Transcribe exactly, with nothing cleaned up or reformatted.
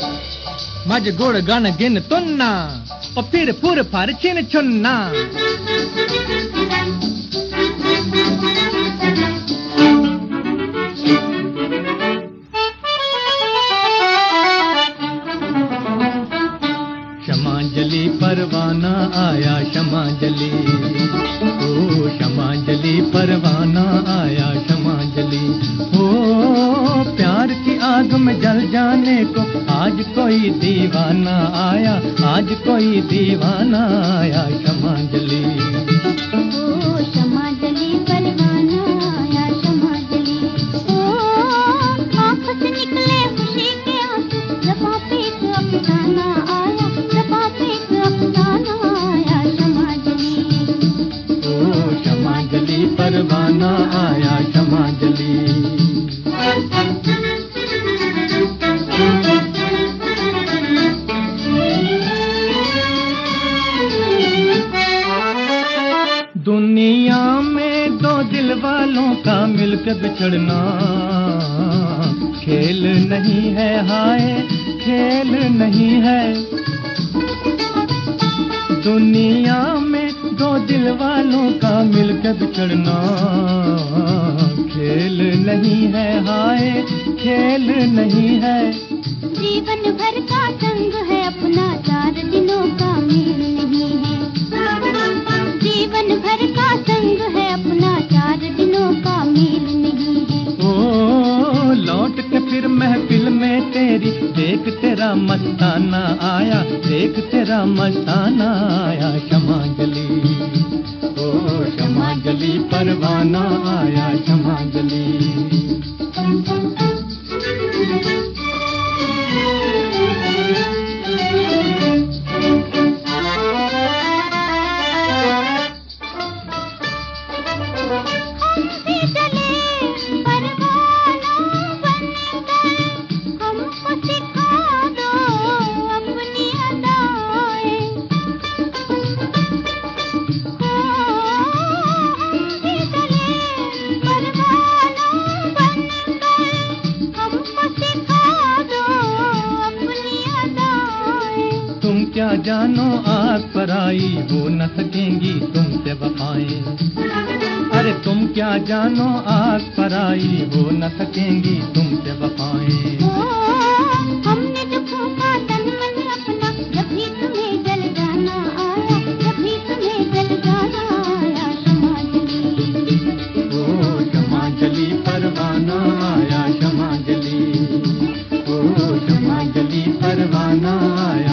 माझे गोड गाणं गिन तुन्ना और फिर फुर फार चिन चुन्ना। क्षमांजलि परवाना आया क्षमांजलि, ओ क्षमांजलि परवाना आया क्षमांजलि। ओ प्यार की आग में जल जाने को आज कोई दीवाना आया, आज कोई दीवाना आया क्षमांजलि। ओ क्षमांजलि परवाना आया क्षमांजलि। ओ आँखों से निकले खुशी के आंसू, ज़बां पे एक अफसाना आया, ज़बां पे एक अफसाना आया क्षमांजलि। ओ क्षमांजलि परवाना आया क्षमांजलि। दुनिया में दो दिल वालों का मिलकर बिछड़ना खेल नहीं है, हाय खेल नहीं है। दुनिया में दो दिल वालों का मिलकर बिछड़ना खेल नहीं है, हाय खेल नहीं है। जीवन भर का संग है अपना, चार दिनों का मेल नहीं है। जीवन भर का संग है अपना, चार दिनों का मेल नहीं है। ओ लौट के फिर महफिल में तेरी, देख तेरा मस्ताना आया, देख तेरा मस्ताना आया क्षमांजलि। ओ क्षमांजलि परवाना आया क्षमांजलि। क्या जानो आग पर आई हो न सकेंगी तुमसे वफाएं। अरे तुम क्या जानो आग पर आई हो न सकेंगी तुमसे वफाएं। हमने जो फूंका तन मन अपना, जब भी तुम्हें जल जाना आया, जब भी तुम्हें जल जाना आया क्षमांजलि। ओ क्षमांजलि परवाना आया क्षमांजलि। ओ क्षमांजलि परवाना आया